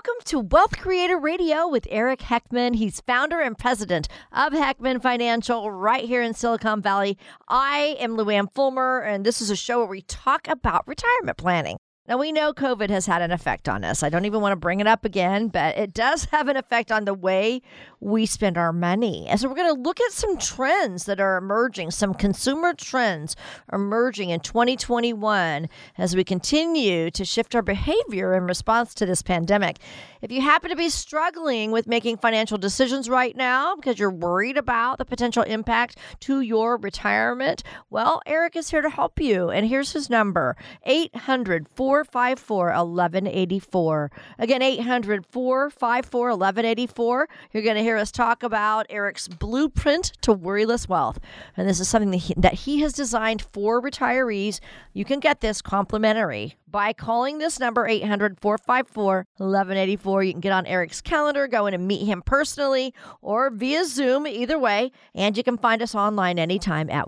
welcome to Wealth Creator Radio with Eric Heckman. He's founder and president of Heckman Financial right here in Silicon Valley. I am Luann Fulmer, and this is a show where we talk about retirement planning. Now, we know COVID has had an effect on us. I don't even want to bring it up again, but it does have an effect on the way we spend our money. And so we're going to look at some trends that are emerging, some consumer trends emerging in 2021 as we continue to shift our behavior in response to this pandemic. If you happen to be struggling with making financial decisions right now because you're worried about the potential impact to your retirement, well, Eric is here to help you. And here's his number, 800-454-1184. Again, 800-454-1184. You're going to hear us talk about Eric's blueprint to worryless wealth. And this is something that he has designed for retirees. You can get this complimentary by calling this number, 800-454-1184. You can get on Eric's calendar, go in and meet him personally or via Zoom, either way. And you can find us online anytime at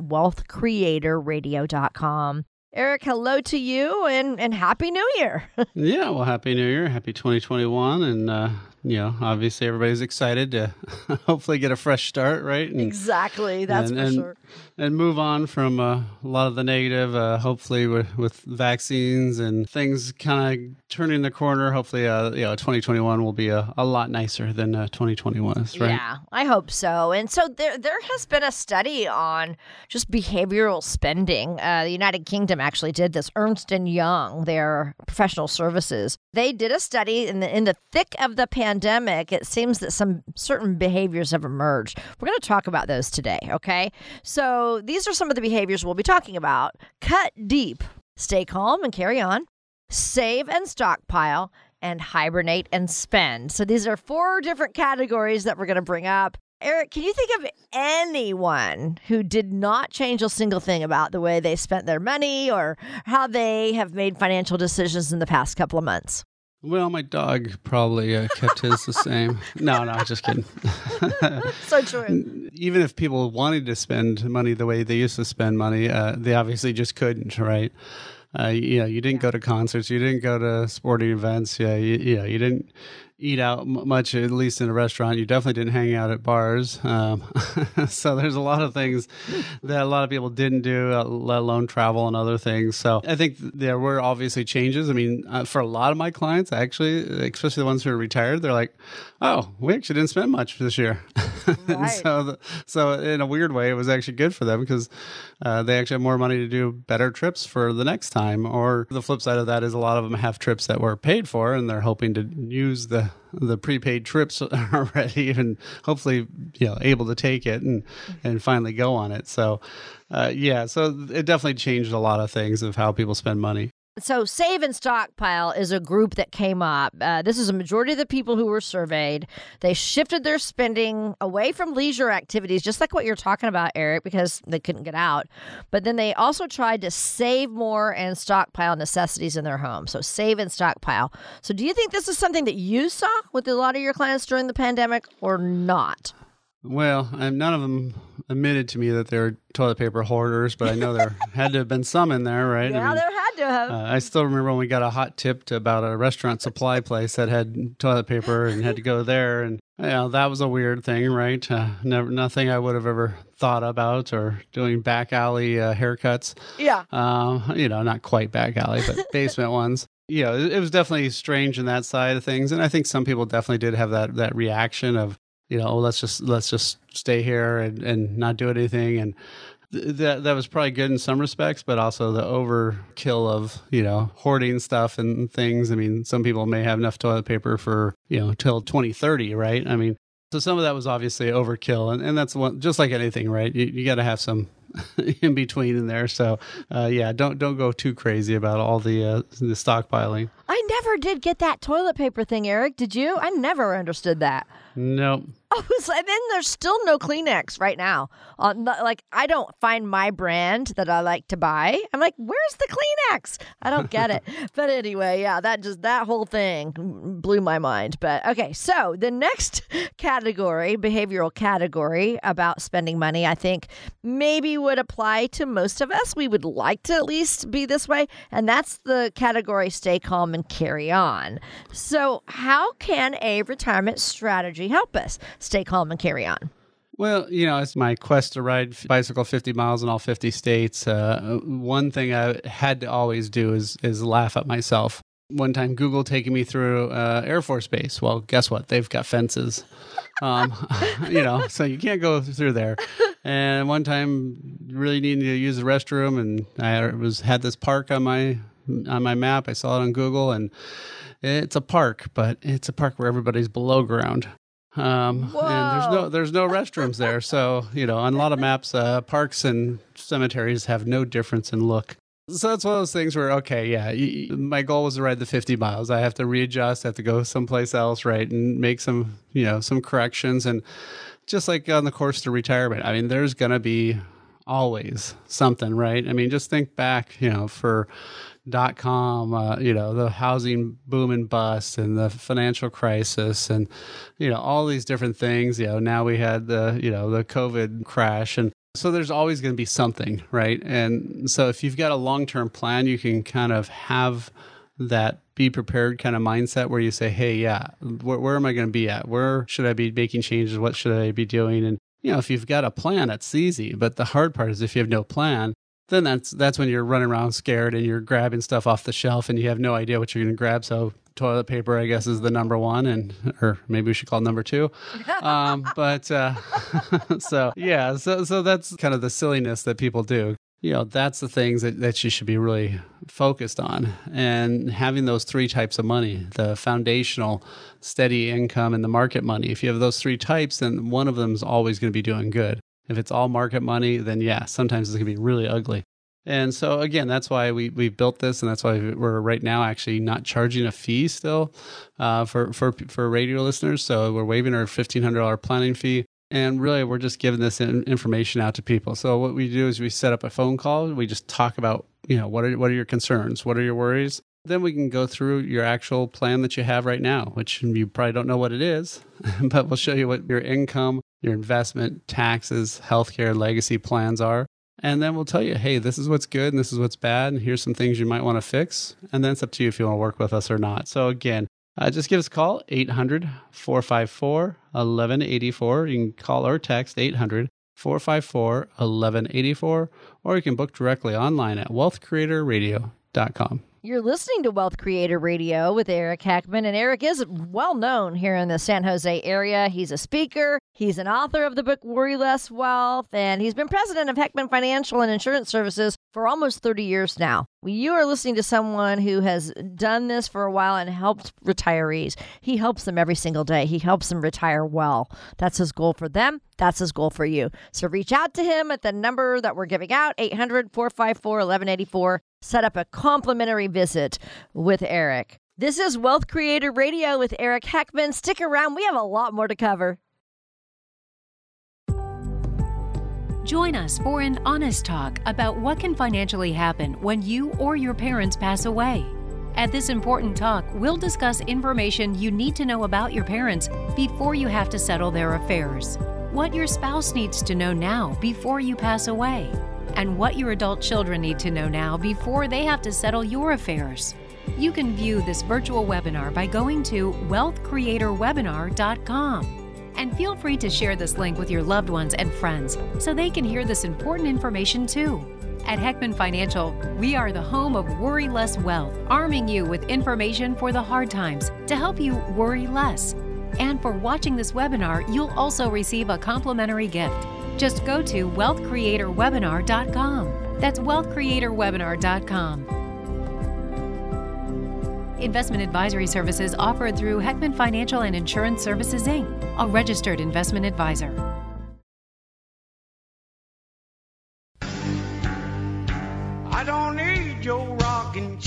wealthcreatorradio.com. Eric, hello to you and Happy New Year. Yeah, well, Happy New Year. Happy 2021. And, obviously everybody's excited to hopefully get a fresh start, right? And, exactly. That's for sure. And move on from a lot of the negative, hopefully with vaccines and things kind of turning the corner. Hopefully, 2021 will be a lot nicer than 2021 is, right? Yeah, I hope so. And so there has been a study on just behavioral spending. The United Kingdom actually did this. Ernst & Young, their professional services, they did a study in the thick of the pandemic. It seems that some certain behaviors have emerged. We're going to talk about those today, okay? So these are some of the behaviors we'll be talking about. Cut deep, stay calm and carry on, save and stockpile, and hibernate and spend. So these are 4 different categories that we're going to bring up. Eric, can you think of anyone who did not change a single thing about the way they spent their money or how they have made financial decisions in the past couple of months? Well, my dog probably kept his the same. No, just kidding. So true. Even if people wanted to spend money the way they used to spend money, they obviously just couldn't, right? You didn't go to concerts, you didn't go to sporting events, you didn't eat out much, at least in a restaurant. You definitely didn't hang out at bars. So there's a lot of things that a lot of people didn't do, let alone travel and other things. So I think there were obviously changes. I mean, for a lot of my clients, actually, especially the ones who are retired, they're like, oh, we actually didn't spend much this year. Right. So in a weird way, it was actually good for them because they actually have more money to do better trips for the next time. Or the flip side of that is a lot of them have trips that were paid for and they're hoping to use the prepaid trips already and hopefully, able to take it and finally go on it. So, so it definitely changed a lot of things of how people spend money. So Save and Stockpile is a group that came up. This is a majority of the people who were surveyed. They shifted their spending away from leisure activities, just like what you're talking about, Eric, because they couldn't get out. But then they also tried to save more and stockpile necessities in their home. So Save and Stockpile. So do you think this is something that you saw with a lot of your clients during the pandemic or not? Well, none of them admitted to me that they're toilet paper hoarders, but I know there had to have been some in there, right? Yeah, there had to have. I still remember when we got a hot tip about a restaurant supply place that had toilet paper and had to go there. And that was a weird thing, right? Nothing I would have ever thought about or doing back alley haircuts. Yeah. Not quite back alley, but basement ones. It was definitely strange in that side of things. And I think some people definitely did have that reaction of, let's just stay here and not do anything. And that was probably good in some respects, but also the overkill of, hoarding stuff and things. I mean, some people may have enough toilet paper for, till 2030, right? I mean, so some of that was obviously overkill. And that's one, just like anything, right? You got to have some in between in there. So, don't go too crazy about all the stockpiling. I never did get that toilet paper thing, Eric. Did you? I never understood that. Nope. Oh, and then there's still no Kleenex right now. I don't find my brand that I like to buy. I'm like, where's the Kleenex? I don't get it. But anyway, that whole thing blew my mind. But okay, so the next category, behavioral category about spending money, I think maybe would apply to most of us. We would like to at least be this way. And that's the category stay calm and carry on. So how can a retirement strategy help us stay calm and carry on? Well, it's my quest to ride bicycle 50 miles in all 50 states. One thing I had to always do is laugh at myself. One time, Google taking me through Air Force Base. Well, guess what? They've got fences, so you can't go through there. And one time, really needing to use the restroom, and I had this park on my map. I saw it on Google, and it's a park, but it's a park where everybody's below ground. And there's no restrooms there. So, on a lot of maps, parks and cemeteries have no difference in look. So that's one of those things where, my goal was to ride the 50 miles. I have to readjust, I have to go someplace else, right, and make some corrections. And just like on the course to retirement, I mean, there's going to be always something, right? I mean, just think back, for .com, the housing boom and bust and the financial crisis and, all these different things. Now we had the COVID crash. And so there's always going to be something, right? And so if you've got a long-term plan, you can kind of have that be prepared kind of mindset where you say, hey, where am I going to be at? Where should I be making changes? What should I be doing? And, if you've got a plan, that's easy. But the hard part is if you have no plan, then that's when you're running around scared and you're grabbing stuff off the shelf and you have no idea what you're going to grab. So toilet paper, I guess, is the number one, or maybe we should call it number two. So that's kind of the silliness that people do. That's the things that you should be really focused on. And having those three types of money, the foundational, steady income, and the market money. If you have those three types, then one of them is always going to be doing good. If it's all market money, then sometimes it's going to be really ugly. And so, again, that's why we built this, and that's why we're right now actually not charging a fee still for radio listeners. So we're waiving our $1,500 planning fee, and really we're just giving this information out to people. So what we do is we set up a phone call. We just talk about, what are your concerns? What are your worries? Then we can go through your actual plan that you have right now, which you probably don't know what it is, but we'll show you what your income, your investment, taxes, healthcare, legacy plans are. And then we'll tell you, hey, this is what's good and this is what's bad, and here's some things you might want to fix. And then it's up to you if you want to work with us or not. So again, just give us a call, 800-454-1184. You can call or text 800-454-1184, or you can book directly online at wealthcreatorradio.com. You're listening to Wealth Creator Radio with Eric Heckman, and Eric is well known here in the San Jose area. He's a speaker. He's an author of the book Worry Less Wealth, and he's been president of Heckman Financial and Insurance Services for almost 30 years now. You are listening to someone who has done this for a while and helped retirees. He helps them every single day. He helps them retire well. That's his goal for them. That's his goal for you. So reach out to him at the number that we're giving out, 800-454-1184. Set up a complimentary visit with Eric. This is Wealth Creator Radio with Eric Heckman. Stick around. We have a lot more to cover. Join us for an honest talk about what can financially happen when you or your parents pass away. At this important talk, we'll discuss information you need to know about your parents before you have to settle their affairs, what your spouse needs to know now before you pass away, and what your adult children need to know now before they have to settle your affairs. You can view this virtual webinar by going to wealthcreatorwebinar.com. And feel free to share this link with your loved ones and friends so they can hear this important information too. At Heckman Financial, we are the home of Worry Less Wealth, arming you with information for the hard times to help you worry less. And for watching this webinar, you'll also receive a complimentary gift. Just go to wealthcreatorwebinar.com. That's wealthcreatorwebinar.com. Investment advisory services offered through Heckman Financial and Insurance Services, Inc., a registered investment advisor. I don't need your rocking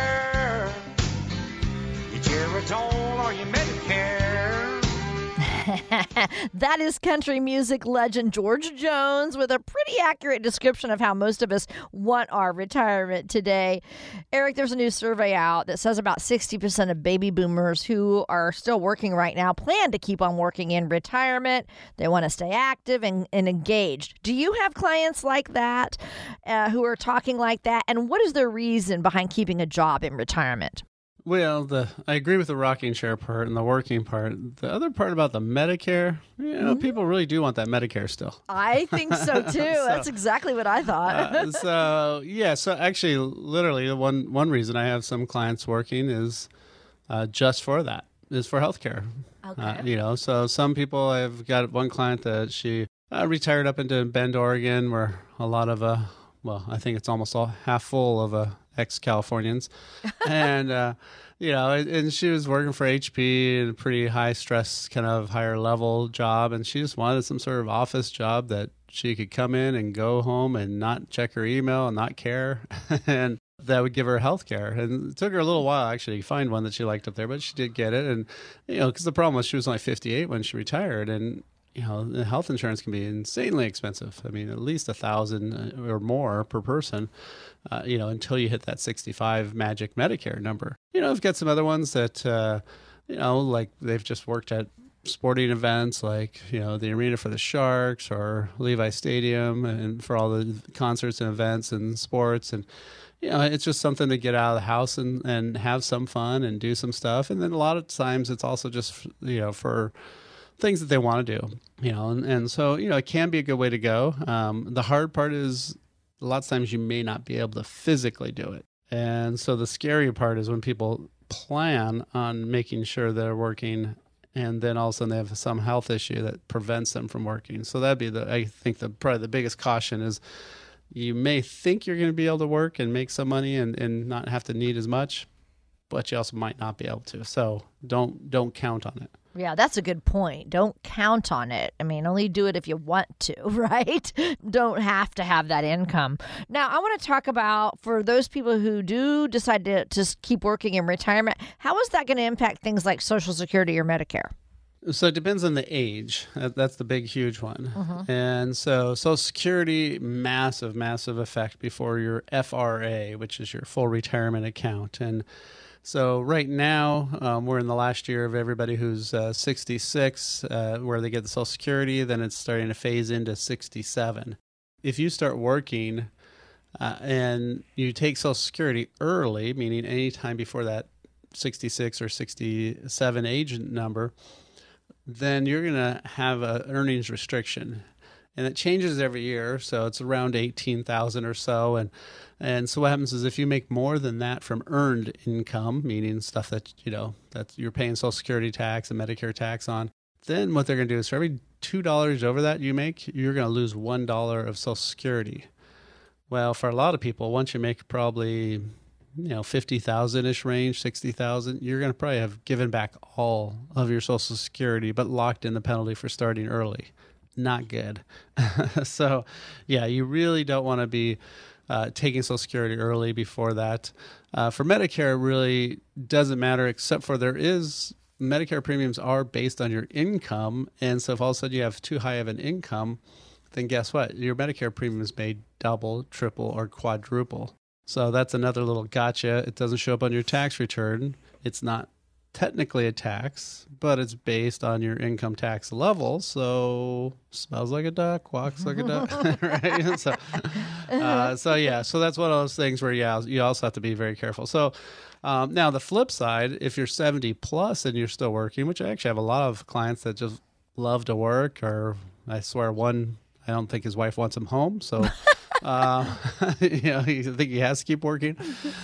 chair, your Geritol or your Medicare. That is country music legend George Jones with a pretty accurate description of how most of us want our retirement today. Eric, there's a new survey out that says about 60% of baby boomers who are still working right now plan to keep on working in retirement. They want to stay active and engaged. Do you have clients like that who are talking like that? And what is the reason behind keeping a job in retirement? Well, I agree with the rocking chair part and the working part. The other part about the Medicare, people really do want that Medicare still. I think so too. That's exactly what I thought. So actually, literally, one reason I have some clients working is just for that, is for healthcare. Okay. So some people, I've got one client that she retired up into Bend, Oregon, where a lot of I think it's almost all half full of ex-Californians, and and she was working for HP in a pretty high stress, kind of higher level job, and she just wanted some sort of office job that she could come in and go home and not check her email and not care, and that would give her health care. And it took her a little while actually to find one that she liked up there, but she did get it. And because the problem was she was only 58 when she retired, and the health insurance can be insanely expensive. I mean, at least $1,000 or more per person, until you hit that 65 magic Medicare number. I've got some other ones that, like they've just worked at sporting events like, the arena for the Sharks or Levi Stadium and for all the concerts and events and sports. And, it's just something to get out of the house and have some fun and do some stuff. And then a lot of times it's also just, for things that they want to do, and so, it can be a good way to go. The hard part is a lot of times you may not be able to physically do it. And so the scary part is when people plan on making sure they're working and then all of a sudden they have some health issue that prevents them from working. So that'd be probably the biggest caution is you may think you're going to be able to work and make some money and not have to need as much, but you also might not be able to. So don't count on it. Yeah, that's a good point. Don't count on it. I mean, only do it if you want to, right? Don't have to have that income. Now, I want to talk about, for those people who do decide to just keep working in retirement, how is that going to impact things like Social Security or Medicare? So it depends on the age. That's the big, huge one. And so Social Security, massive, massive effect before your FRA, which is your full retirement account. And so right now, we're in the last year of everybody who's 66, where they get the Social Security. Then it's starting to phase into 67. If you start working and you take Social Security early, meaning any time before that 66 or 67 age number, then you're going to have an earnings restriction. And it changes every year, so it's around 18,000 or so. And so what happens is if you make more than that from earned income, meaning stuff that that you're paying Social Security tax and Medicare tax on, then what they're going to do is for every $2 over that you make, you're going to lose $1 of Social Security. Well, for a lot of people, once you make probably 50,000-ish range, 60,000, you're going to probably have given back all of your Social Security, but locked in the penalty for starting early. Not good. So, yeah, you really don't want to be taking Social Security early before that. For Medicare, it really doesn't matter, except for Medicare premiums are based on your income. And so if all of a sudden you have too high of an income, then guess what? Your Medicare premiums may double, triple, or quadruple. So that's another little gotcha. It doesn't show up on your tax return. It's not technically a tax, but it's based on your income tax level. So smells like a duck, walks like a duck, right? So that's one of those things where you also have to be very careful. So now the flip side, if you're 70 plus and you're still working, which I actually have a lot of clients that just love to work, or I swear one, I don't think his wife wants him home, so. I think he has to keep working.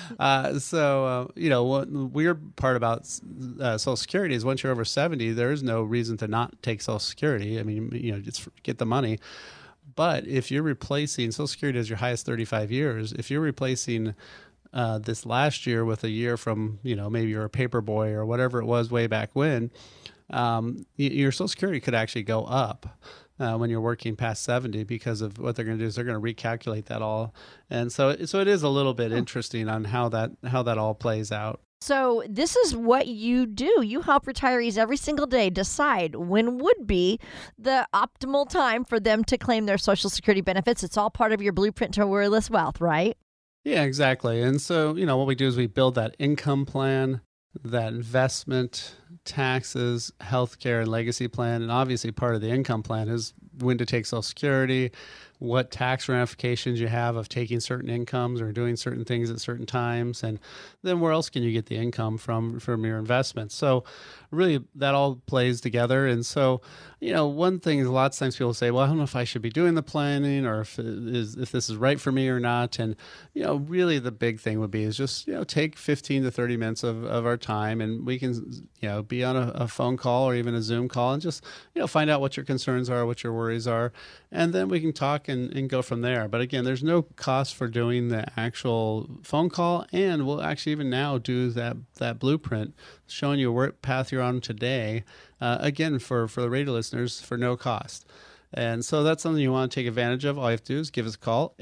One weird part about Social Security is once you're over 70, there is no reason to not take Social Security. I mean, just get the money. But if you're replacing Social Security as your highest 35 years, if you're replacing this last year with a year from, maybe you're a paper boy or whatever it was way back when, your Social Security could actually go up. When you're working past 70, because of what they're going to do is they're going to recalculate that all, and so it is a little bit interesting on how that all plays out. So this is what you do. You help retirees every single day decide when would be the optimal time for them to claim their Social Security benefits. It's all part of your blueprint to worryless wealth, right? Yeah, exactly. And so, what we do is we build that income plan, that investment, taxes, healthcare, and legacy plan. And obviously part of the income plan is when to take Social Security, what tax ramifications you have of taking certain incomes or doing certain things at certain times, and then where else can you get the income from your investments. So really that all plays together. And so, one thing is a lot of times people say, well, I don't know if I should be doing the planning or if this is right for me or not. And, really the big thing would be is just, take 15 to 30 minutes of our time, and we can, be on a phone call or even a Zoom call and just, find out what your concerns are, what your worries are, and then we can talk and go from there. But again, there's no cost for doing the actual phone call, and we'll actually even now do that blueprint showing you what path you're on today, again, for the radio listeners for no cost. And so that's something you want to take advantage of. All you have to do is give us a call,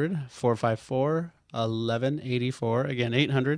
800-454-1184. Again,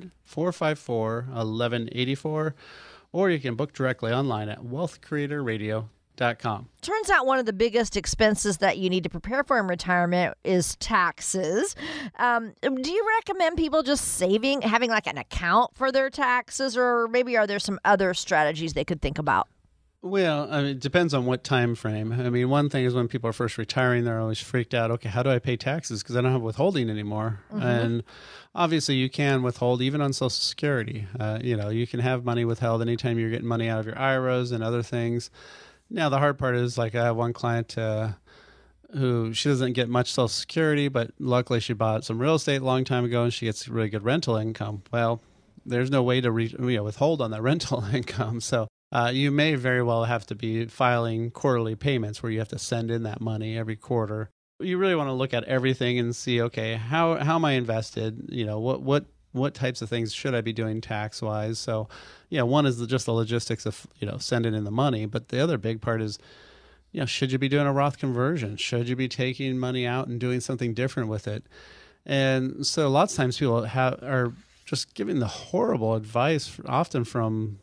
800-454-1184. Or you can book directly online at wealthcreatorradio.com. Turns out one of the biggest expenses that you need to prepare for in retirement is taxes. Do you recommend people just having like an account for their taxes, or maybe are there some other strategies they could think about? Well, it depends on what time frame. One thing is when people are first retiring, they're always freaked out. Okay, how do I pay taxes? Because I don't have withholding anymore. Mm-hmm. And obviously you can withhold even on Social Security. You can have money withheld anytime you're getting money out of your IRAs and other things. Now, the hard part is, like, I have one client who she doesn't get much Social Security, but luckily she bought some real estate a long time ago and she gets really good rental income. Well, there's no way to withhold on that rental income. So you may very well have to be filing quarterly payments where you have to send in that money every quarter. You really want to look at everything and see, okay, how am I invested? What types of things should I be doing tax-wise? So, one is just the logistics of, sending in the money. But the other big part is, should you be doing a Roth conversion? Should you be taking money out and doing something different with it? And so lots of times people are just giving the horrible advice, often from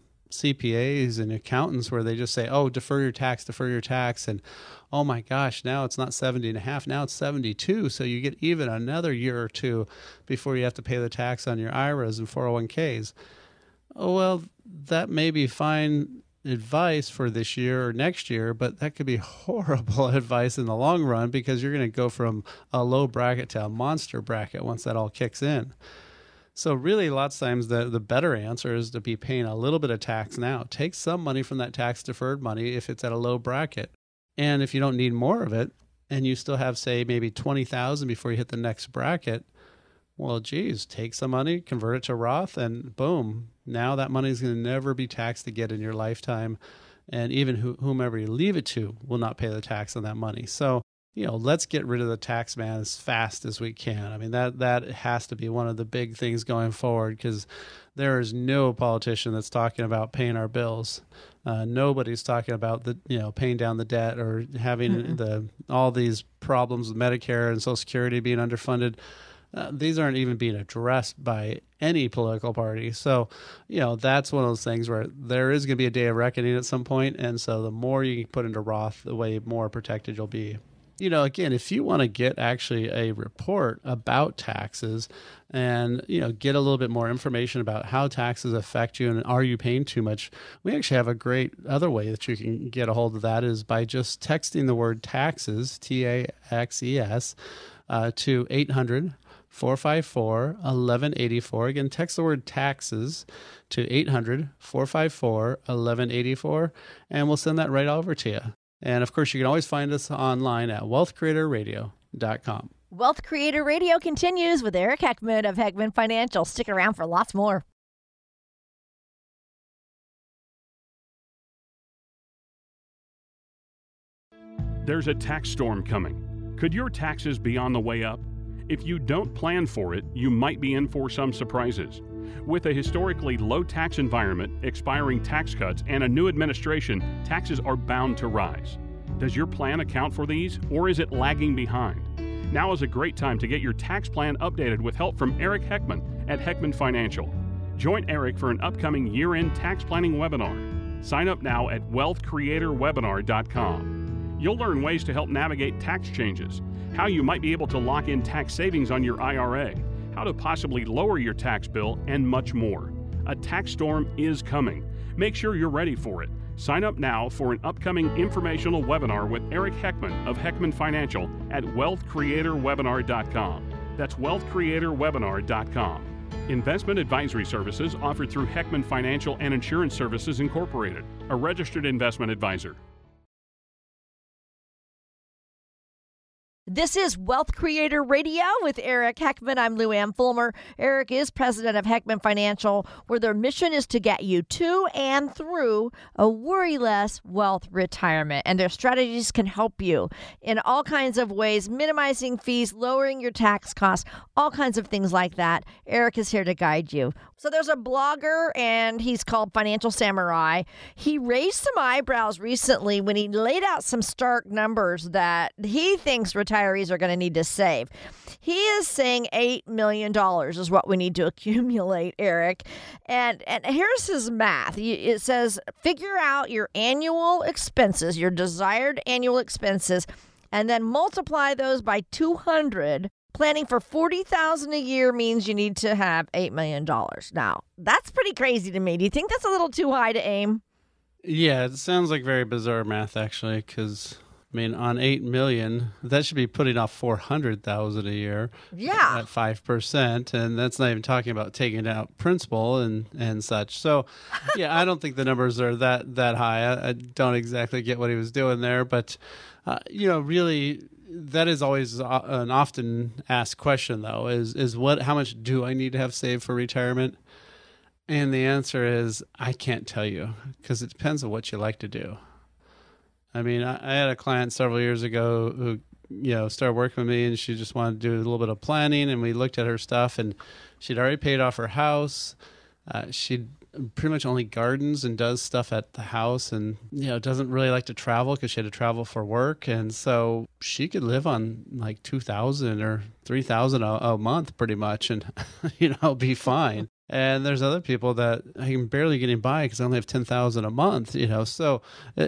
CPAs and accountants, where they just say, oh, defer your tax. And oh my gosh, now it's not 70 and a half, now it's 72. So you get even another year or two before you have to pay the tax on your IRAs and 401ks. Oh, well, that may be fine advice for this year or next year, but that could be horrible advice in the long run, because you're going to go from a low bracket to a monster bracket once that all kicks in. So really, lots of times the better answer is to be paying a little bit of tax now. Take some money from that tax deferred money if it's at a low bracket. And if you don't need more of it, and you still have, say, maybe $20,000 before you hit the next bracket, well, geez, take some money, convert it to Roth, and boom, now that money is going to never be taxed again in your lifetime. And even whomever you leave it to will not pay the tax on that money. So, let's get rid of the tax man as fast as we can. That has to be one of the big things going forward, because there is no politician that's talking about paying our bills. Nobody's talking about paying down the debt or having all these problems with Medicare and Social Security being underfunded. These aren't even being addressed by any political party. So, that's one of those things where there is going to be a day of reckoning at some point. And so the more you can put into Roth, the way more protected you'll be. Again, if you want to get actually a report about taxes and, get a little bit more information about how taxes affect you and are you paying too much, we actually have a great other way that you can get a hold of that is by just texting the word taxes, TAXES, to 800-454-1184. Again, text the word taxes to 800-454-1184, and we'll send that right over to you. And of course, you can always find us online at wealthcreatorradio.com. Wealth Creator Radio continues with Eric Heckman of Heckman Financial. Stick around for lots more. There's a tax storm coming. Could your taxes be on the way up? If you don't plan for it, you might be in for some surprises. With a historically low tax environment, expiring tax cuts, and a new administration, taxes are bound to rise. Does your plan account for these, or is it lagging behind? Now is a great time to get your tax plan updated with help from Eric Heckman at Heckman Financial. Join Eric for an upcoming year-end tax planning webinar. Sign up now at wealthcreatorwebinar.com. You'll learn ways to help navigate tax changes, how you might be able to lock in tax savings on your IRA, how to possibly lower your tax bill, and much more. A tax storm is coming. Make sure you're ready for it. Sign up now for an upcoming informational webinar with Eric Heckman of Heckman Financial at wealthcreatorwebinar.com. That's wealthcreatorwebinar.com. Investment advisory services offered through Heckman Financial and Insurance Services Incorporated, a registered investment advisor. This is Wealth Creator Radio with Eric Heckman. I'm Lou Ann Fulmer. Eric is president of Heckman Financial, where their mission is to get you to and through a worry-less wealth retirement. And their strategies can help you in all kinds of ways, minimizing fees, lowering your tax costs, all kinds of things like that. Eric is here to guide you. So there's a blogger, and he's called Financial Samurai. He raised some eyebrows recently when he laid out some stark numbers that he thinks retirees are going to need to save. He is saying $8 million is what we need to accumulate, Eric. And here's his math. It says, figure out your annual expenses, your desired annual expenses, and then multiply those by 200. Planning for $40,000 a year means you need to have $8 million. Now, that's pretty crazy to me. Do you think that's a little too high to aim? Yeah, it sounds like very bizarre math, actually, because, I mean, on $8 million, that should be putting off $400,000 a year. Yeah. At 5%, and that's not even talking about taking out principal and such. So, yeah, I don't think the numbers are that high. I don't exactly get what he was doing there, but, really, that is always an often asked question, though, is how much do I need to have saved for retirement? And the answer is, I can't tell you, because it depends on what you like to do. I mean, I had a client several years ago who, started working with me, and she just wanted to do a little bit of planning, and we looked at her stuff, and she'd already paid off her house. She'd pretty much only gardens and does stuff at the house, and doesn't really like to travel because she had to travel for work, and so she could live on like $2,000 or $3,000 a month pretty much, and be fine. And there's other people that I'm barely getting by because I only have $10,000 a month. So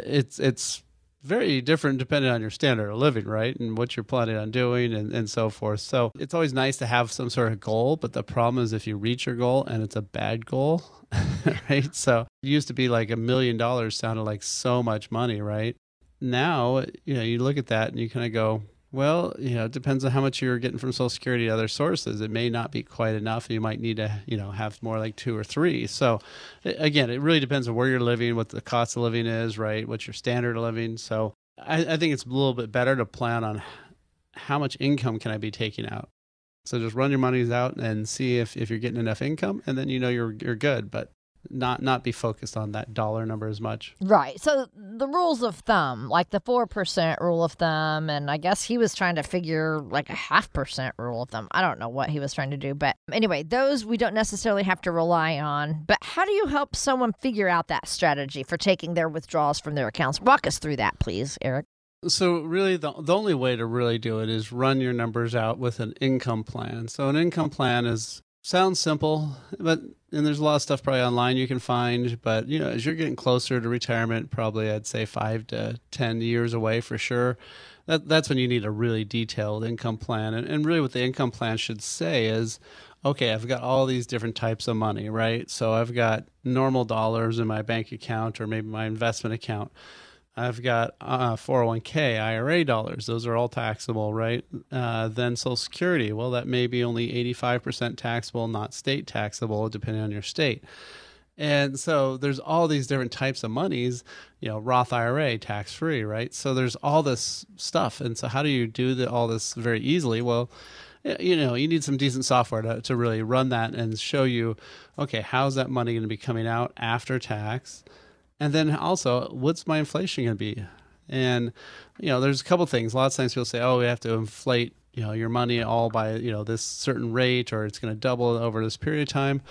it's very different depending on your standard of living, right? And what you're planning on doing and so forth. So it's always nice to have some sort of goal, but the problem is if you reach your goal and it's a bad goal, right? So it used to be like $1 million sounded like so much money, right? Now, you look at that and you kind of go, well, it depends on how much you're getting from Social Security and other sources. It may not be quite enough. You might need to, have more like 2 or 3. So again, it really depends on where you're living, what the cost of living is, right? What's your standard of living. So I think it's a little bit better to plan on how much income can I be taking out. So just run your monies out and see if you're getting enough income, and then you're good. But not be focused on that dollar number as much. Right. So the rules of thumb, like the 4% rule of thumb, and I guess he was trying to figure like a 0.5% rule of thumb. I don't know what he was trying to do. But anyway, those we don't necessarily have to rely on. But how do you help someone figure out that strategy for taking their withdrawals from their accounts? Walk us through that, please, Eric. So really, the only way to really do it is run your numbers out with an income plan. So an income plan sounds simple, and there's a lot of stuff probably online you can find, but as you're getting closer to retirement, probably I'd say 5 to 10 years away for sure, that's when you need a really detailed income plan. And really what the income plan should say is, okay, I've got all these different types of money, right? So I've got normal dollars in my bank account or maybe my investment account. I've got 401k, IRA dollars. Those are all taxable, right? Then Social Security. Well, that may be only 85% taxable, not state taxable, depending on your state. And so there's all these different types of monies, Roth IRA, tax-free, right? So there's all this stuff. And so how do you do all this very easily? Well, you need some decent software to really run that and show you, okay, how's that money going to be coming out after tax? And then also, what's my inflation going to be? And, there's a couple things. A lot of times people say, we have to inflate, your money all by, this certain rate, or it's going to double over this period of time.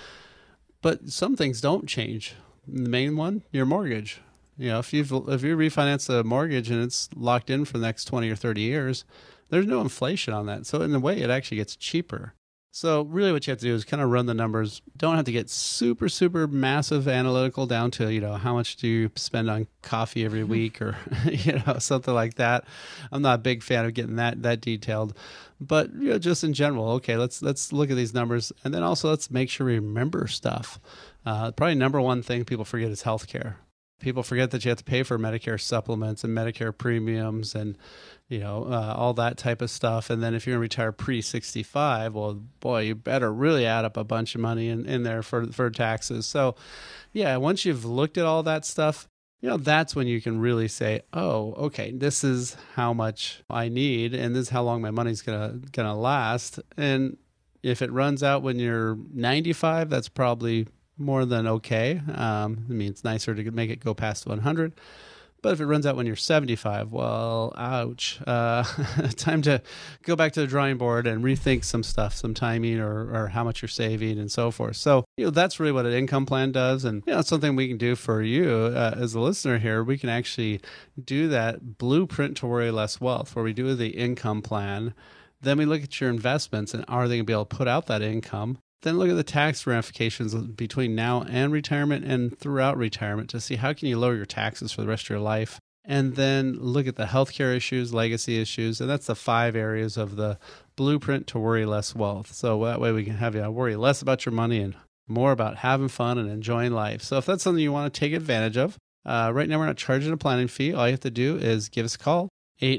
But some things don't change. The main one, your mortgage. If you refinance a mortgage and it's locked in for the next 20 or 30 years, there's no inflation on that. So in a way, it actually gets cheaper. So really what you have to do is kind of run the numbers. Don't have to get super, super massive analytical down to, how much do you spend on coffee every week or, something like that. I'm not a big fan of getting that detailed. But, just in general, okay, let's look at these numbers. And then also let's make sure we remember stuff. Probably number one thing people forget is healthcare. People forget that you have to pay for Medicare supplements and Medicare premiums and, all that type of stuff. And then if you're going to retire pre-65, well, boy, you better really add up a bunch of money in there for taxes. So, yeah, once you've looked at all that stuff, that's when you can really say, oh, okay, this is how much I need and this is how long my money's gonna last. And if it runs out when you're 95, that's probably more than okay. It's nicer to make it go past 100. But if it runs out when you're 75, well, ouch. Time to go back to the drawing board and rethink some stuff, some timing or how much you're saving and so forth. So, that's really what an income plan does. And, it's something we can do for you as a listener here. We can actually do that blueprint to worry less wealth, where we do the income plan. Then we look at your investments and are they going to be able to put out that income? Then look at the tax ramifications between now and retirement and throughout retirement to see how can you lower your taxes for the rest of your life. And then look at the healthcare issues, legacy issues, and that's the 5 areas of the blueprint to worry less wealth. So that way we can have you worry less about your money and more about having fun and enjoying life. So if that's something you want to take advantage of, right now we're not charging a planning fee. All you have to do is give us a call,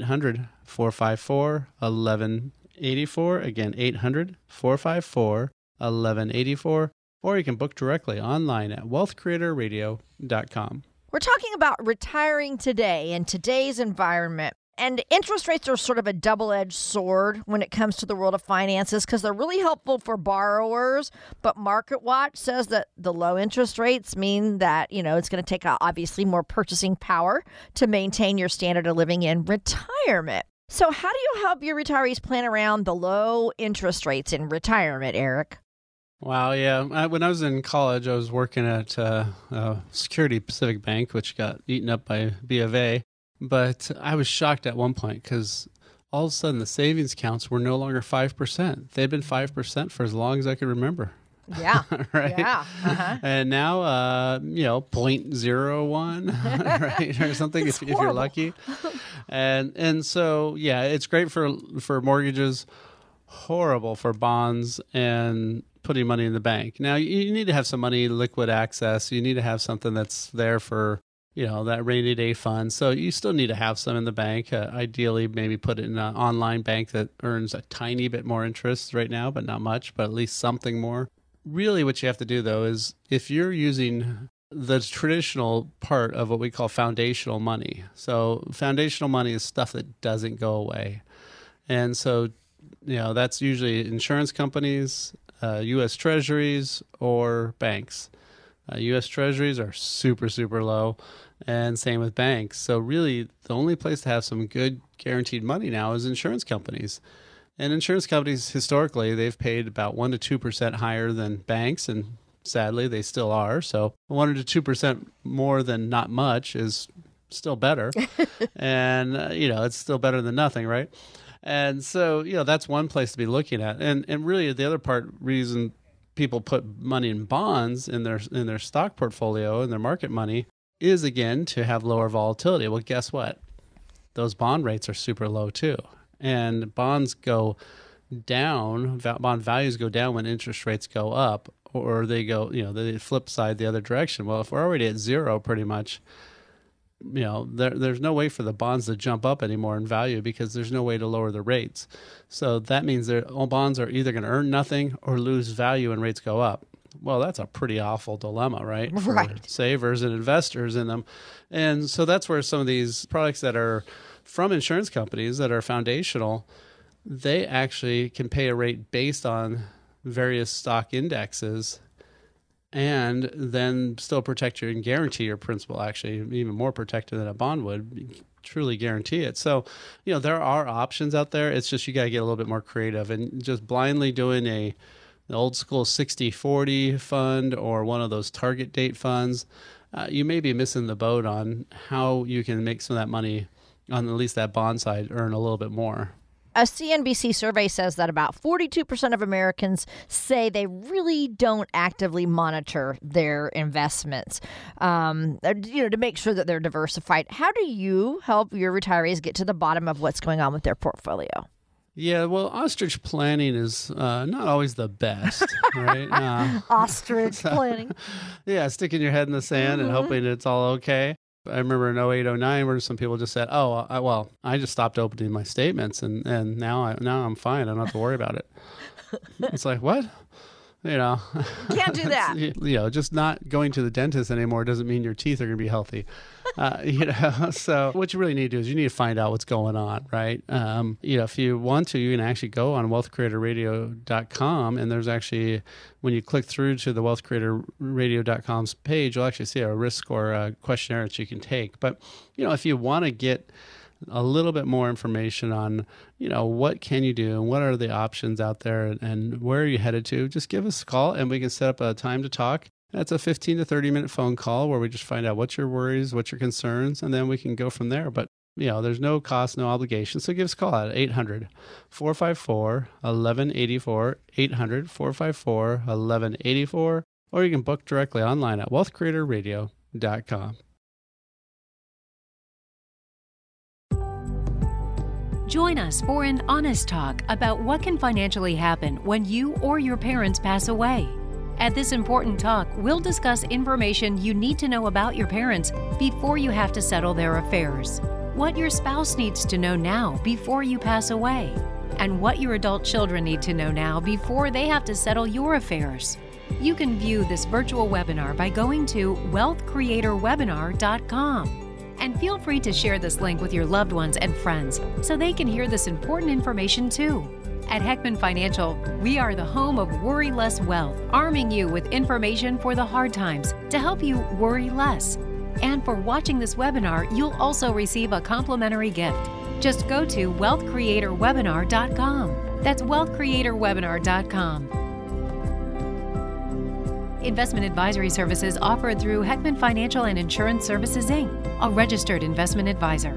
800-454-1184. Again, 800-454-1184. 1184, or you can book directly online at wealthcreatorradio.com. We're talking about retiring today in today's environment. And interest rates are sort of a double-edged sword when it comes to the world of finances because they're really helpful for borrowers. But MarketWatch says that the low interest rates mean that, it's going to take obviously more purchasing power to maintain your standard of living in retirement. So how do you help your retirees plan around the low interest rates in retirement, Eric? Wow, yeah. When I was in college, I was working at Security Pacific Bank, which got eaten up by B of A. But I was shocked at one point because all of a sudden the savings accounts were no longer 5%. They'd been 5% for as long as I could remember. Yeah. Right. Yeah. Uh-huh. And now, 0.01, right, or something if you're lucky. And so, yeah, it's great for mortgages, horrible for bonds and putting money in the bank. Now, you need to have some money, liquid access. You need to have something that's there for, that rainy day fund. So you still need to have some in the bank. Ideally, maybe put it in an online bank that earns a tiny bit more interest right now, but not much, but at least something more. Really, what you have to do, though, is if you're using the traditional part of what we call foundational money. So foundational money is stuff that doesn't go away. And so, that's usually insurance companies, U.S. Treasuries, or banks. U.S. Treasuries are super, super low, and same with banks. So really, the only place to have some good guaranteed money now is insurance companies. And insurance companies, historically, they've paid about 1% to 2% higher than banks, and sadly, they still are. So 1% to 2% more than not much is still better. And, it's still better than nothing, right? And so, that's one place to be looking at. And really, the other reason people put money in bonds in their stock portfolio and their market money is, again, to have lower volatility. Well, guess what? Those bond rates are super low, too. And bonds go down, bond values go down when interest rates go up, or they go, they flip side the other direction. Well, if we're already at zero pretty much, there's no way for the bonds to jump up anymore in value because there's no way to lower the rates. So that means all bonds are either going to earn nothing or lose value when rates go up. Well, that's a pretty awful dilemma, right? Right. For savers and investors in them. And so that's where some of these products that are from insurance companies that are foundational, they actually can pay a rate based on various stock indexes and then still protect you and guarantee your principal, actually even more protected than a bond would, truly guarantee it. So, there are options out there. It's just you got to get a little bit more creative, and just blindly doing the old school 60-40 fund or one of those target date funds, you may be missing the boat on how you can make some of that money on at least that bond side earn a little bit more. A CNBC survey says that about 42% of Americans say they really don't actively monitor their investments, to make sure that they're diversified. How do you help your retirees get to the bottom of what's going on with their portfolio? Yeah, well, ostrich planning is not always the best, right? Ostrich planning. Yeah, sticking your head in the sand and hoping it's all okay. I remember in 08, 09 where some people just said, I just stopped opening my statements and now I'm fine. I don't have to worry about it. It's like, what? Can't do that. Just not going to the dentist anymore doesn't mean your teeth are going to be healthy. So what you really need to do is you need to find out what's going on, right? If you want to, you can actually go on wealthcreatorradio.com, and there's actually, when you click through to the wealthcreatorradio.com's page, you'll actually see a risk score questionnaire that you can take. But, if you want to get a little bit more information on, what can you do and what are the options out there and where are you headed to, just give us a call and we can set up a time to talk. That's a 15 to 30 minute phone call where we just find out what's your worries, what's your concerns, and then we can go from there. But, there's no cost, no obligation. So give us a call at 800-454-1184, 800-454-1184, or you can book directly online at wealthcreatorradio.com. Join us for an honest talk about what can financially happen when you or your parents pass away. At this important talk, we'll discuss information you need to know about your parents before you have to settle their affairs, what your spouse needs to know now before you pass away, and what your adult children need to know now before they have to settle your affairs. You can view this virtual webinar by going to wealthcreatorwebinar.com. And feel free to share this link with your loved ones and friends so they can hear this important information too. At Heckman Financial, we are the home of Worry Less Wealth, arming you with information for the hard times to help you worry less. And for watching this webinar, you'll also receive a complimentary gift. Just go to wealthcreatorwebinar.com. That's wealthcreatorwebinar.com. Investment advisory services offered through Heckman Financial and Insurance Services, Inc., a registered investment advisor.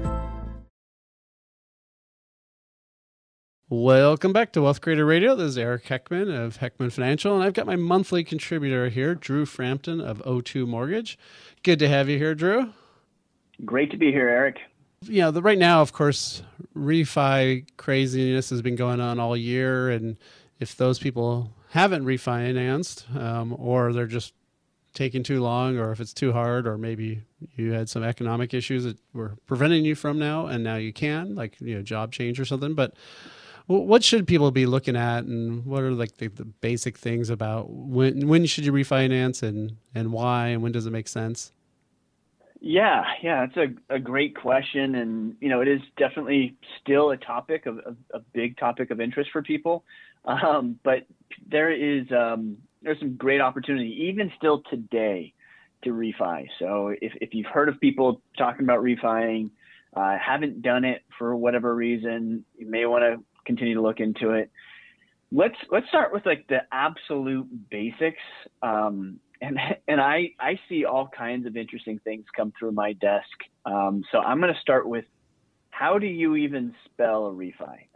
Welcome back to Wealth Creator Radio. This is Eric Heckman of Heckman Financial, and I've got my monthly contributor here, Drew Frampton of O2 Mortgage. Good to have you here, Drew. Great to be here, Eric. Right now, of course, refi craziness has been going on all year, and if those people haven't refinanced or they're just taking too long, or if it's too hard, or maybe you had some economic issues that were preventing you from now, and now you can, like job change or something. But what should people be looking at, and what are like the basic things about when should you refinance and why, and when does it make sense? Yeah, it's a great question, and it is definitely still a topic of a big topic of interest for people. But there's some great opportunity even still today to refi. So if you've heard of people talking about refining, haven't done it for whatever reason, you may want to continue to look into it. Let's start with like the absolute basics. And I see all kinds of interesting things come through my desk. So I'm going to start with, how do you even spell a refi?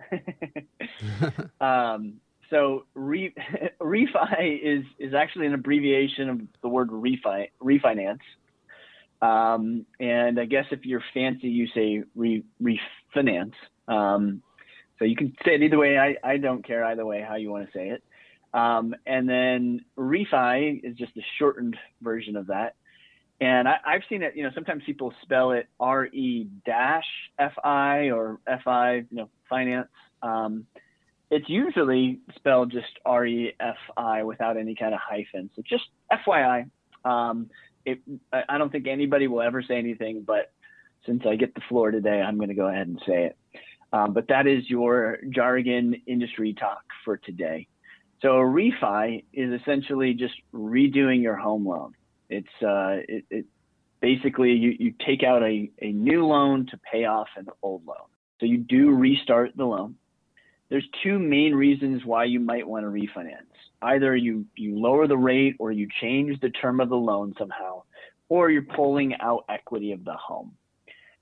So refi is actually an abbreviation of the word refinance. And I guess if you're fancy, you say refinance. So you can say it either way. I don't care either way how you want to say it. And then refi is just a shortened version of that. And I've seen it, sometimes people spell it RE-FI or FI, finance. It's usually spelled just REFI without any kind of hyphen. So just FYI, I don't think anybody will ever say anything, but since I get the floor today, I'm going to go ahead and say it. But that is your jargon industry talk for today. So a refi is essentially just redoing your home loan. It's basically you take out a new loan to pay off an old loan. So you do restart the loan. There's two main reasons why you might want to refinance. Either you lower the rate, or you change the term of the loan somehow, or you're pulling out equity of the home.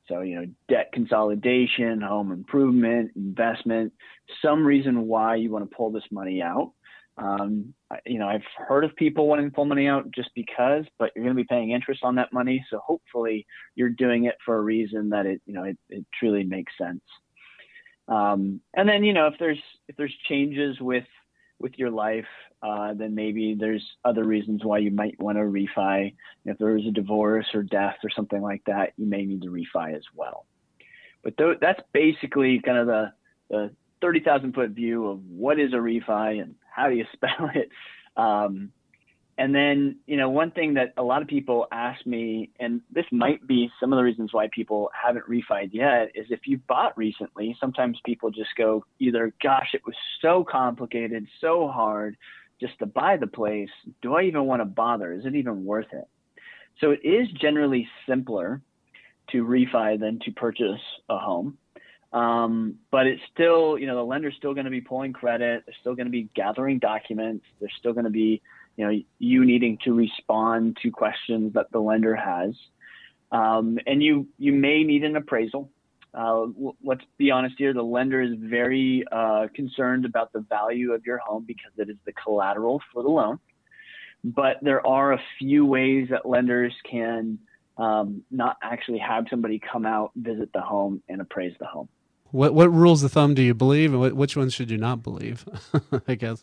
So, debt consolidation, home improvement, investment, some reason why you want to pull this money out. I've heard of people wanting to pull money out just because, but you're going to be paying interest on that money. So hopefully you're doing it for a reason that it truly makes sense. And then, if there's changes with your life, then maybe there's other reasons why you might want to refi. If there is a divorce or death or something like that, you may need to refi as well. But that's basically kind of the 30,000 foot view of what is a refi and how do you spell it. And then, one thing that a lot of people ask me, and this might be some of the reasons why people haven't refied yet, is if you bought recently, sometimes people just go either, gosh, it was so complicated, so hard just to buy the place. Do I even want to bother? Is it even worth it? So it is generally simpler to refi than to purchase a home. But it's still, the lender's still going to be pulling credit. They're still going to be gathering documents. There's still going to be, you needing to respond to questions that the lender has. And you may need an appraisal. Let's be honest here. The lender is very concerned about the value of your home because it is the collateral for the loan. But there are a few ways that lenders can not actually have somebody come out, visit the home, and appraise the home. What rules of thumb do you believe, and which ones should you not believe? I guess.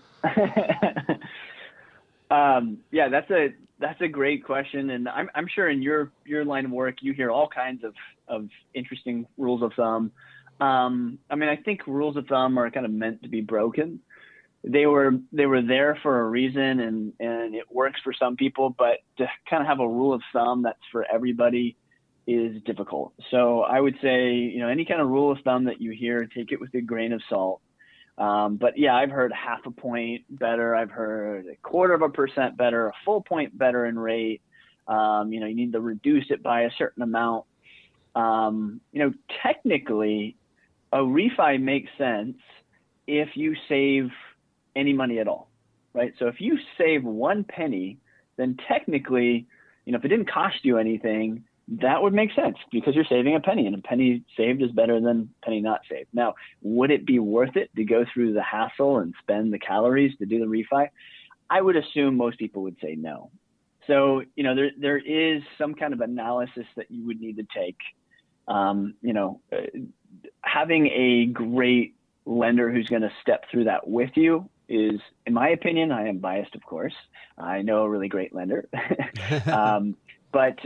Yeah, that's a great question, and I'm sure in your line of work you hear all kinds of interesting rules of thumb. I think rules of thumb are kind of meant to be broken. They were there for a reason, and it works for some people, but to kind of have a rule of thumb that's for everybody is difficult. So I would say, any kind of rule of thumb that you hear, take it with a grain of salt. But yeah, I've heard 0.5 point better. I've heard 0.25% better, a full point better in rate. You need to reduce it by a certain amount. Technically a refi makes sense if you save any money at all, right? So if you save 1 penny, then technically, if it didn't cost you anything, that would make sense because you're saving a penny, and a penny saved is better than a penny not saved. Now, would it be worth it to go through the hassle and spend the calories to do the refi? I would assume most people would say no. So, there is some kind of analysis that you would need to take. Having a great lender who's going to step through that with you is, in my opinion, I am biased, of course. I know a really great lender, but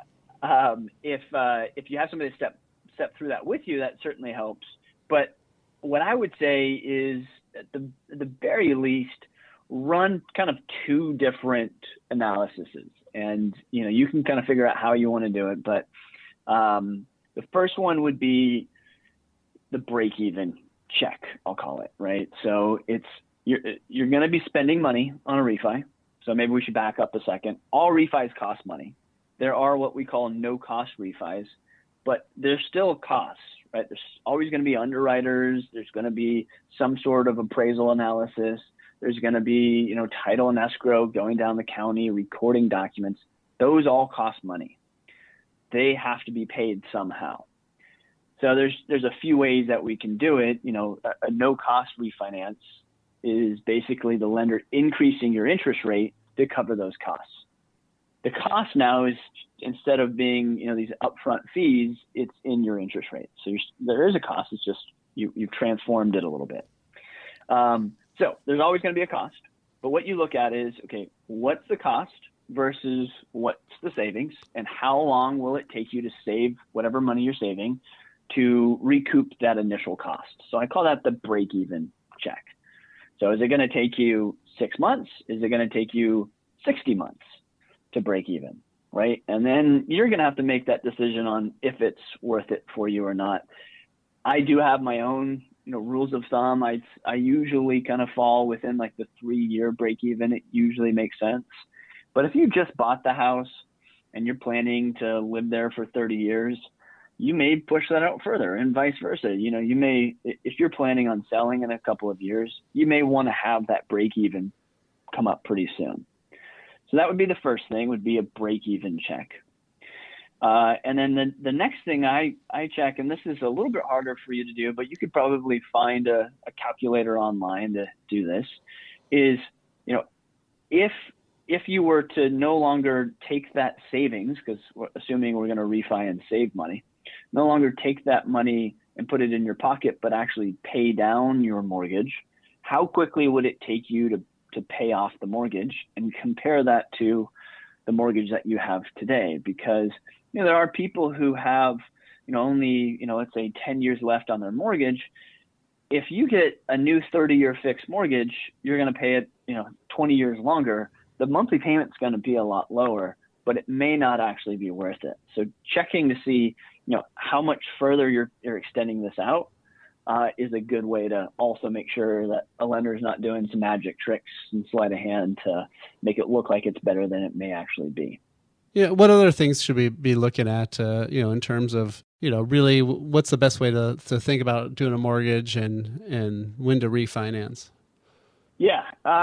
if you have somebody to step through that with you, that certainly helps. But what I would say is, at the very least, run kind of 2 different analyses, and you can kind of figure out how you want to do it. But the first one would be the break-even check, I'll call it, right? So you're going to be spending money on a refi. So maybe we should back up a second. All refis cost money. There are what we call no-cost refis, but there's still costs, right? There's always going to be underwriters. There's going to be some sort of appraisal analysis. There's going to be, title and escrow, going down the county, recording documents. Those all cost money. They have to be paid somehow. So there's a few ways that we can do it. A no-cost refinance is basically the lender increasing your interest rate to cover those costs. The cost now is, instead of being, these upfront fees, it's in your interest rate. So there is a cost. It's just you've transformed it a little bit. So there's always going to be a cost. But what you look at is, okay, what's the cost versus what's the savings, and how long will it take you to save whatever money you're saving to recoup that initial cost? So I call that the break-even check. So is it going to take you 6 months? Is it going to take you 60 months to break even, right? And then you're going to have to make that decision on if it's worth it for you or not. I do have my own, rules of thumb. I usually kind of fall within like the 3-year break even. It usually makes sense. But if you just bought the house and you're planning to live there for 30 years, you may push that out further, and vice versa. You may, if you're planning on selling in a couple of years, you may want to have that break even come up pretty soon. So that would be the first thing, would be a break-even check. And then the next thing I check, and this is a little bit harder for you to do, but you could probably find a calculator online to do this, is, if you were to no longer take that savings, because assuming we're going to refi and save money, no longer take that money and put it in your pocket, but actually pay down your mortgage, how quickly would it take you to pay off the mortgage, and compare that to the mortgage that you have today? Because there are people who have only let's say 10 years left on their mortgage. If you get a new 30-year fixed mortgage, you're going to pay it 20 years longer. The monthly payment's going to be a lot lower, but it may not actually be worth it. So checking to see how much further you're extending this out is a good way to also make sure that a lender is not doing some magic tricks and sleight of hand to make it look like it's better than it may actually be. Yeah. What other things should we be looking at, in terms of, really what's the best way to think about doing a mortgage and when to refinance? Yeah.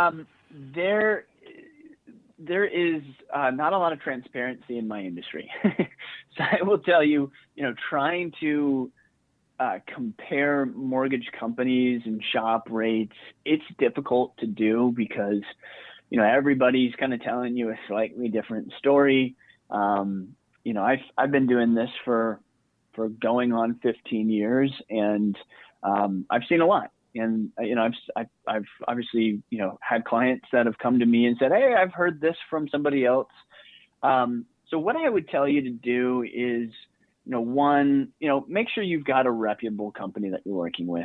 There is not a lot of transparency in my industry. So I will tell you, trying to compare mortgage companies and shop rates, it's difficult to do because, everybody's kind of telling you a slightly different story. I've been doing this for going on 15 years, and I've seen a lot. And, I've obviously, had clients that have come to me and said, hey, I've heard this from somebody else. So what I would tell you to do is, one, make sure you've got a reputable company that you're working with.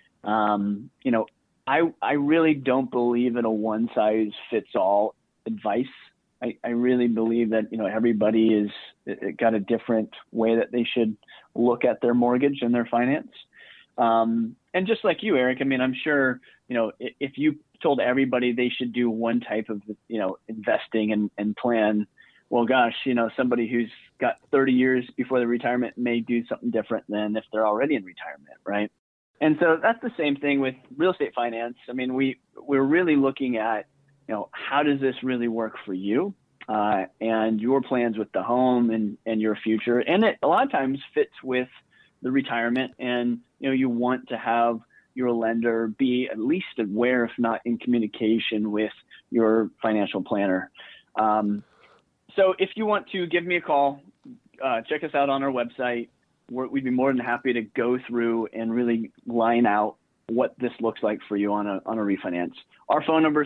I really don't believe in a one size fits all advice. I really believe that, everybody is got a different way that they should look at their mortgage and their finance. And just like you, Eric, I'm sure, if you told everybody they should do one type of, investing and plan, well, gosh, somebody who's got 30 years before their retirement may do something different than if they're already in retirement, right? And so that's the same thing with real estate finance. We're really looking at, how does this really work for you and your plans with the home and your future? And it a lot of times fits with the retirement, and you want to have your lender be at least aware, if not in communication with your financial planner. So if you want to give me a call, check us out on our website. We'd be more than happy to go through and really line out what this looks like for you on a refinance. Our phone number is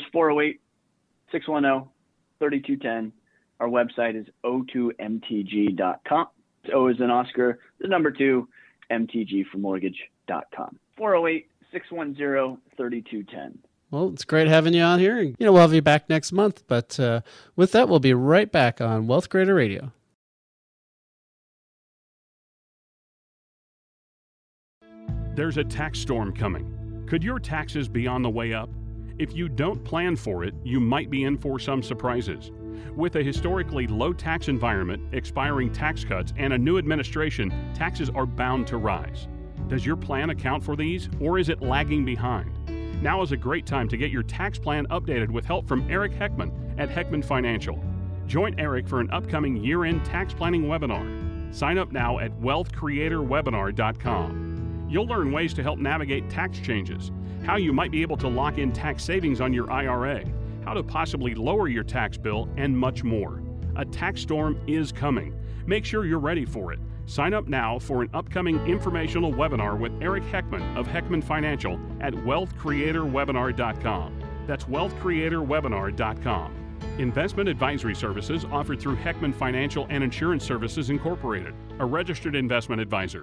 408-610-3210. Our website is o2mtg.com. O is in Oscar, the number 2, mtgformortgage.com. 408-610-3210. Well, it's great having you on here. And, we'll have you back next month. But with that, we'll be right back on Wealth Creator Radio. There's a tax storm coming. Could your taxes be on the way up? If you don't plan for it, you might be in for some surprises. With a historically low tax environment, expiring tax cuts, and a new administration, taxes are bound to rise. Does your plan account for these, or is it lagging behind? Now is a great time to get your tax plan updated with help from Eric Heckman at Heckman Financial. Join Eric for an upcoming year-end tax planning webinar. Sign up now at wealthcreatorwebinar.com. You'll learn ways to help navigate tax changes, how you might be able to lock in tax savings on your IRA, how to possibly lower your tax bill, and much more. A tax storm is coming. Make sure you're ready for it. Sign up now for an upcoming informational webinar with Eric Heckman of Heckman Financial at wealthcreatorwebinar.com. That's wealthcreatorwebinar.com. Investment advisory services offered through Heckman Financial and Insurance Services Incorporated, a registered investment advisor.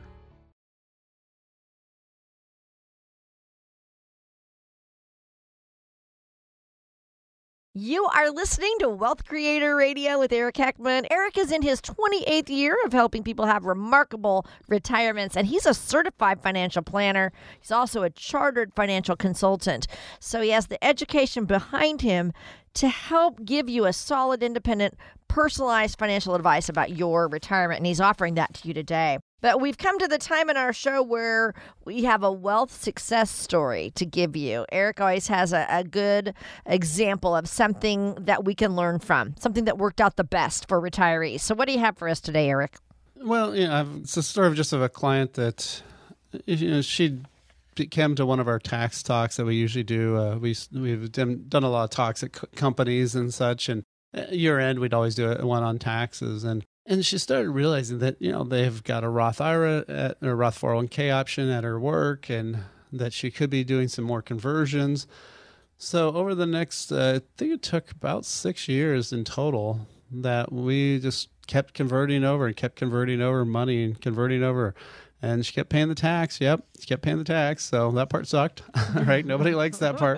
You are listening to Wealth Creator Radio with Eric Heckman. Eric is in his 28th year of helping people have remarkable retirements, and he's a certified financial planner. He's also a chartered financial consultant. So he has the education behind him to help give you a solid, independent, personalized financial advice about your retirement, and he's offering that to you today. But we've come to the time in our show where we have a wealth success story to give you. Eric always has a good example of something that we can learn from, something that worked out the best for retirees. So what do you have for us today, Eric? Well, it's a story of just of a client that, she came to one of our tax talks that we usually do. We've done a lot of talks at companies and such, and year end we'd always do one on taxes, and she started realizing that they've got a Roth IRA or Roth 401k option at her work, and that she could be doing some more conversions. So over the next, I think it took about 6 years in total that we just kept converting over money and converting over. And she kept paying the tax. Yep, she kept paying the tax. So that part sucked, right? Nobody likes that part.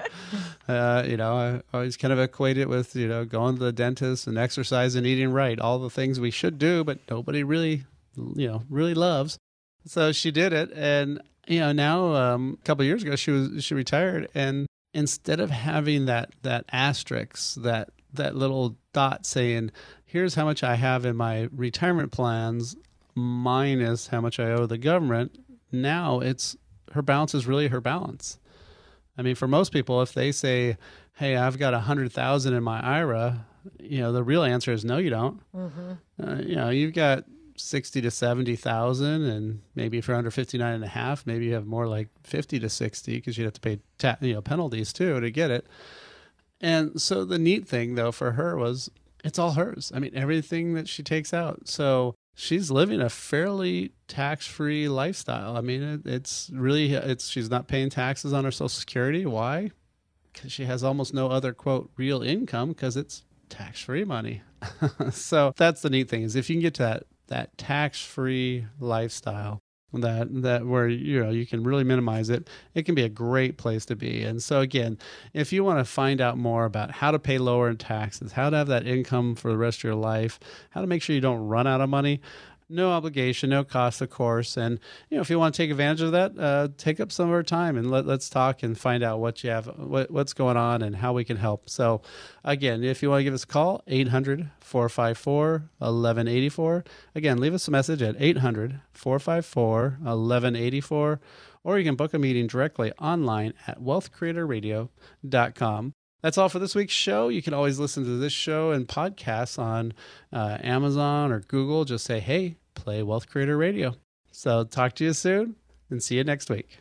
I always kind of equate it with, going to the dentist and exercise and eating right. All the things we should do, but nobody really loves. So she did it. And, now a couple of years ago, she retired. And instead of having that asterisk, that little dot saying, here's how much I have in my retirement plans, minus how much I owe the government, now her balance is really her balance. I mean, for most people, if they say, hey, I've got 100,000 in my IRA, the real answer is no, you don't. Mm-hmm. You've got 60 to 70,000, and maybe if you're under 59 and a half, maybe you have more like 50 to 60 because you'd have to pay penalties too to get it. And so the neat thing though for her was it's all hers. I mean, everything that she takes out. So she's living a fairly tax-free lifestyle. I mean, she's not paying taxes on her Social Security. Why? Because she has almost no other, quote, real income because it's tax-free money. So that's the neat thing is if you can get to that tax-free lifestyle, that where you can really minimize it, it can be a great place to be. And so again, if you want to find out more about how to pay lower in taxes, how to have that income for the rest of your life, how to make sure you don't run out of money, no obligation, no cost, of course. And if you want to take advantage of that, take up some of our time and let's talk and find out what you have, what's going on, and how we can help. So, again, if you want to give us a call, 800-454-1184. Again, leave us a message at 800-454-1184, or you can book a meeting directly online at wealthcreatorradio.com. That's all for this week's show. You can always listen to this show and podcasts on Amazon or Google. Just say, hey, play Wealth Creator Radio. So talk to you soon and see you next week.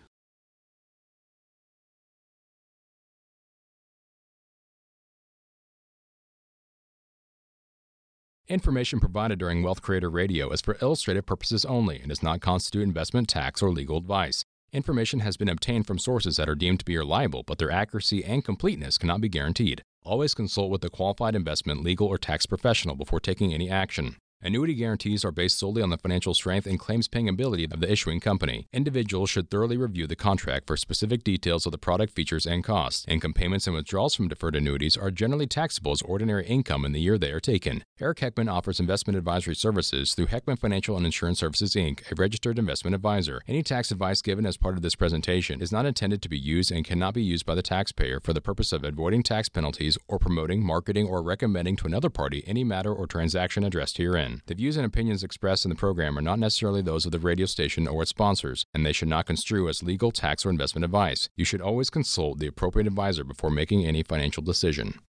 Information provided during Wealth Creator Radio is for illustrative purposes only and does not constitute investment, tax, or legal advice. Information has been obtained from sources that are deemed to be reliable, but their accuracy and completeness cannot be guaranteed. Always consult with a qualified investment, legal, or tax professional before taking any action. Annuity guarantees are based solely on the financial strength and claims-paying ability of the issuing company. Individuals should thoroughly review the contract for specific details of the product features and costs. Income payments and withdrawals from deferred annuities are generally taxable as ordinary income in the year they are taken. Eric Heckman offers investment advisory services through Heckman Financial and Insurance Services, Inc., a registered investment advisor. Any tax advice given as part of this presentation is not intended to be used and cannot be used by the taxpayer for the purpose of avoiding tax penalties or promoting, marketing, or recommending to another party any matter or transaction addressed herein. The views and opinions expressed in the program are not necessarily those of the radio station or its sponsors, and they should not construe as legal, tax, or investment advice. You should always consult the appropriate advisor before making any financial decision.